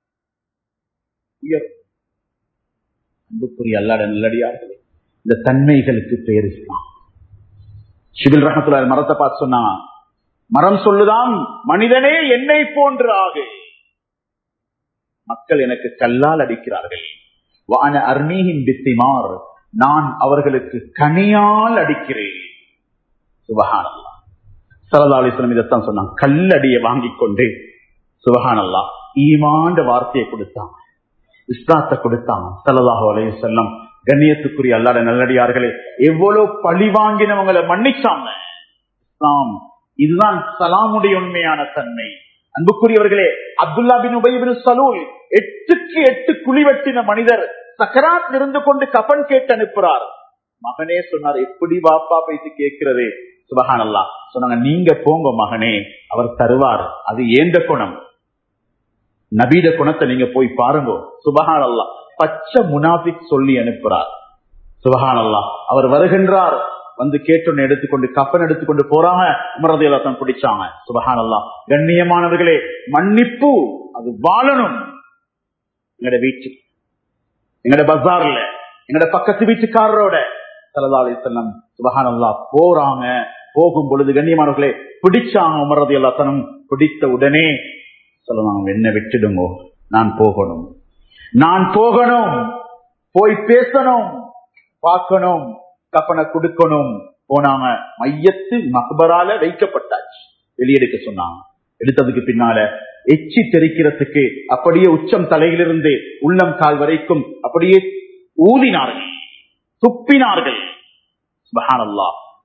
அன்புக்குரிய அல்லாஹ்வுடைய நல்லடியார்களே, இந்த தன்மைகளுக்கு பேர் இஸ்லாம். ஷிபில் ரஹ்மத்துல்லாஹி மரத்தை பார்த்து சொன்னா, மரம் சொல்லுதான், மனிதனே என்னை போன்று ஆகு. மக்கள் எனக்கு கல்லால் அடிக்கிறார்கள், வான அர்மீஹிம் பித்திமார், நான் அவர்களுக்கு கனியால் அடிக்கிறேன். சுப்ஹானல்லாஹ். ஸல்லல்லாஹு அலைஹி வஸல்லம் இதைத்தான் சொன்னாங்க, கல்லடியை வாங்கிக் கொண்டு சுப்ஹானல்லாஹ் ஈமான் வார்த்தையை கொடுத்தாங்க, இஸ்லாத்தை கொடுத்தாங்க. ஸல்லல்லாஹு அலைஹி வஸல்லம் கண்ணியத்துக்குரிய அல்லாஹ்வுடைய நல்லடியார்களே, எவ்வளவு பழி வாங்கினவங்களை மன்னிச்சாங்க. இஸ்லாம் இதுதான் சலாமுடைய உண்மையான தன்மை. அன்புக்குரியவர்களே, அப்துல்லா பின் உபை பின் சலூல் 8க்கு 8 குழி வெட்டின மனிதர் சக்கராத் இருந்து கொண்டு கஃன் கேட்டு அனுப்புறார். மகனே சொன்னார், எப்படி வாப்பா பேசி கேட்கிறது? சுப்ஹானல்லாஹ். சொன்னாங்க, நீங்க போங்க மகனே, அவர் தருவார், அது ஏந்த குணம், நபீத குணத்தை நீங்க போய் பாருங்க. சுப்ஹானல்லாஹ். பச்சை முனாஃபிக் சொல்லி அனுப்புறார். சுப்ஹானல்லாஹ். அவர் வருகின்றார், வந்து கேட்டொன்னு எடுத்துக்கொண்டு கஃன் எடுத்துக்கொண்டு போறாங்க. உமர் ரலியல்லாஹு அன்ஹு பிடிச்சாங்க. சுப்ஹானல்லாஹ். கண்ணியமானவர்களே, மன்னிப்பு அது வாழணும். எங்கட வீட்டு, எங்கட பஜார்ல, எங்கட பக்கத்து வீட்டுக்காரரோட ஸல்லல்லாஹு அலைஹி வஸல்லம் சுப்ஹானல்லாஹ் போறாங்க. போகும் பொழுது கண்ணியமானவர்களே பிடிச்சாங்க. உமர் ரலியல்லாஹு அன்ஹு பிடித்த உடனே சொல்லுவாங்க, என்ன விட்டுடுங்கோ, நான் போகணும், போய் பேசணும், பார்க்கணும், கஃனை கொடுக்கணும். போனாங்க. மையத்து மக்பரால வைக்கப்பட்டாச்சு, வெளியெடுக்க சொன்னாங்க. எடுத்ததுக்கு பின்னால எச்சி தெரிக்கிறதுக்கு அப்படியே உச்சம் தலையிலிருந்து உள்ளம் கால் வரைக்கும் அப்படியே ஊதினார்கள், துப்பினார்கள். சுப்ஹானல்லாஹ்.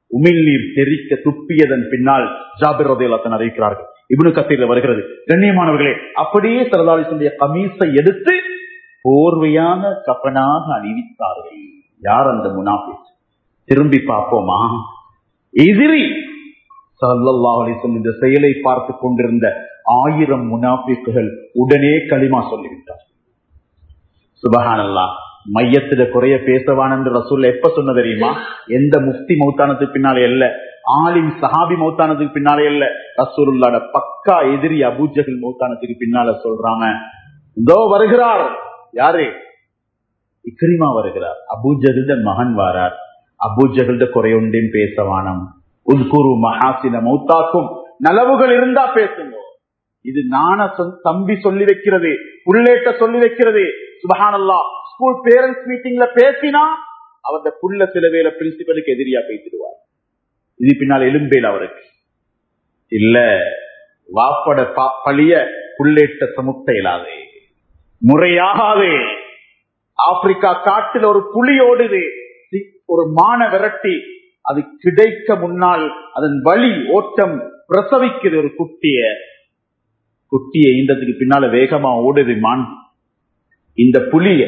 உமிழ்நீர் தெரிக்க துப்பியதன் பின்னால் ஜாபிர் ரலியல்லாஹு அன்ஹு அறிவிக்கிறார்கள். இப்னு கத்தீர்ல வருகிறது. கண்ணியமானவர்களே, அப்படியே ஸல்லல்லாஹு அலைஹி வஸல்லம் கமீஸை எடுத்து போர்வையான கஃனாக அணிவித்தார்கள். யார் அந்த முனாஃபிக்? திரும்பி பார்ப்போமா? எதிரி ஸல்லல்லாஹு அலைஹி வஸல்லம் இந்த செயலை பார்த்து கொண்டிருந்த 1000 முனாஃபிக்குகள் உடனே கலிமா சொல்லிவிட்டார். சுபஹானல்லாஹ். மையத்தில குறைய பேசவான் என்று ரசூல் எப்ப சொன்ன தெரியுமா? எந்த முஃப்தி மௌத்தானதுக்கு பின்னாலே இல்ல, ஆலிம் சஹாபி மௌத்தானதுக்கு பின்னாலே இல்ல, ரசூலுல்லாஹ்வோட பக்கா எதிரி அபூஜஹல் மௌத்தானதுக்கு பின்னால சொல்றாங்க. இதோ வருகிறார். யாரு? இக்ரிமா வருகிறார். அபூஜஹல்ட மகன் வாரார். அபூஜஹல்ட குறையொன்றையும் பேசவானம். உஸ்குரு மஹாசின மௌத்தாக்கும், நலவுகள் இருந்தா பேசுங்க. இது நான தம்பி சொல்லி வைக்கிறது, புள்ளேட்ட சொல்லி வைக்கிறது. சுப்ஹானல்லாஹ். ஸ்கூல் பேரண்ட்ஸ் மீட்டிங்ல பேசினா அவருடைய புள்ள சில வேளை பிரின்சிபலுக்கு எதிரியா பேசிடுவார். இது பின்னால் எலும்பேல் அவருக்கு இல்ல. வாப்பட பழிய புள்ளேட்ட சமுத்த இயலாது, முறையாகாது. ஆப்பிரிக்கா காட்டில் ஒரு புலி ஓடுது, ஒரு மான விரட்டி அது கிடைக்க முன்னால் அதன் வழி ஓட்டம் பிரசவிக்குது. ஒரு குட்டியை ஈன்றதுக்கு பின்னால வேகமா ஓடுது மான். இந்த புலிய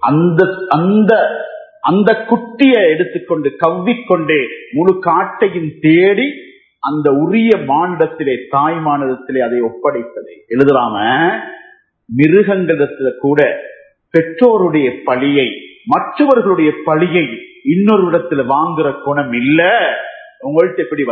அந்த குட்டியை எடுத்துக்கொண்டு கவ்விக்கொண்டே முழு காட்டையும் தேடி அந்த உரிய மாண்டத்திலே, தாய் மாநிலத்திலே அதை ஒப்படைத்ததை எழுதுறாம. மிருகங்களிடத்துல கூட பெற்றோருடைய பழியை, மற்றவர்களுடைய பழியை இன்னொரு இடத்துல வாங்குற குணம் இல்ல. உங்கள்ட்ட எப்படி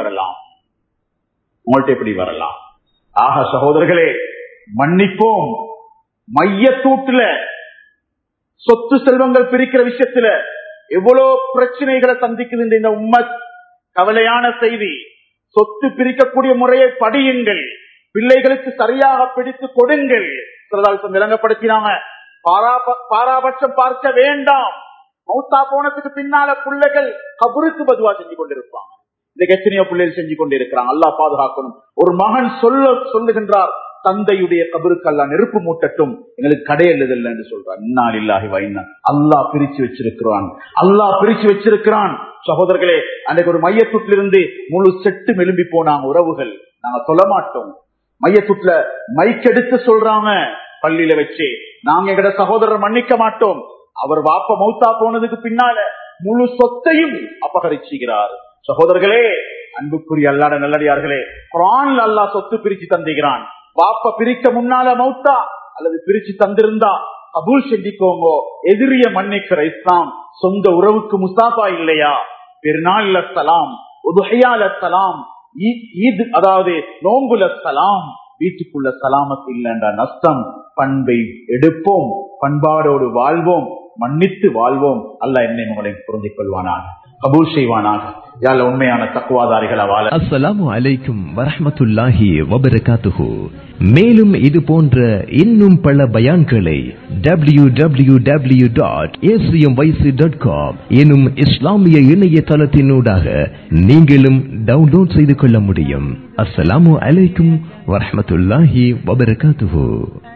வரலாம்? ஆக சகோதரர்களே, மன்னிப்போம். மையத்தூட்டுல சொத்து செல்வங்கள் பிரிக்கிற விஷயத்துல எவ்வளவு பிரச்சனைகளை சந்திக்குது இந்த உம்மத். கவலையான செய்தி. சொத்து பிரிக்கக்கூடிய முறையை படியுங்கள், பிள்ளைகளுக்கு சரியாக பிடித்து கொடுங்கள். விளங்கப்படுத்தினாங்க. பாராபட்சம் பார்க்க வேண்டாம். மௌத்தா போனதுக்கு பின்னால பிள்ளைகள் கபருக்கு பதுவா செஞ்சு கொண்டிருப்பாங்க. இந்த எத்தனையோ பிள்ளைகள் செஞ்சு கொண்டிருக்கிறாங்க. அல்லாஹ் பாதுகாக்கணும். ஒரு மகன் சொல்லுகின்றார், தந்தையுடைய கபருக்கு அல்லாஹ் நெருப்பு மூட்டட்டும், எங்களுக்கு கடையெழுதல் என்று சொல்றார். இன்னாலில்லாஹி வ இன்னா. அல்லாஹ் பிரிச்சு வச்சிருக்கிறான். சகோதரர்களே, அன்றைக்கு ஒரு மையத்துட்டிலிருந்து முழு செட்டு எழும்பி போனாங்க உறவுகள். நாங்க சொல்ல மாட்டோம். மையத்துட்டுல மைக் எடுத்து சொல்றாங்க பள்ளியில வச்சு, நாங்க எங்கட சகோதரர் மன்னிக்க மாட்டோம். அவர் வாப்ப மௌத்தா போனதுக்கு பின்னால முழு சொத்தையும் அபகரிச்சுகிறார். சகோதரர்களே, அன்புக்குரிய அல்லாஹ்வுடைய நல்லடியார்களே, குர்ஆன்ல அல்லாஹ் சொத்து பிரிச்சு தந்துகிறான். வாப்ப பிரிக்க முன்னால மௌத்தா அல்லது பிரிச்சு தந்திருந்தா கபூல் செஞ்சிக்கோங்க. எதிரிய மன்னிக்கிற இஸ்லாம். சொந்த உறவுக்கு முசாஃபா இல்லையா? பெருநாள்ல சலாம், உதுஹியால சலாம், ஈத் அதாவது நோம்புல சலாம். வீட்டுக்குள்ள சலாமத் இல்லைன்ற நஷ்டம். பண்பை எடுப்போம், பண்பாடோடு வாழ்வோம், மன்னித்து வாழ்வோம். அல்லாஹ் என்னை உங்களை புரிந்து கொள்வானாக, கபூல் செய்வானாக. யாழ்ல உண்மையான தக்வாதாரிகளை வாழ. அஸ்ஸலாமு அலைக்கும் வரஹ்மத்துல்லாஹி வபரகாத்துஹு. மேலும் இது போன்ற இன்னும் பல பயான்களை www.acmyc.com எனும் இஸ்லாமிய இணையதளத்தினூடாக நீங்களும் டவுன்லோட் செய்து கொள்ள முடியும். அஸ்ஸலாமு அலைக்கும் வரஹ்மத்துல்லாஹி வபரகாத்துஹு.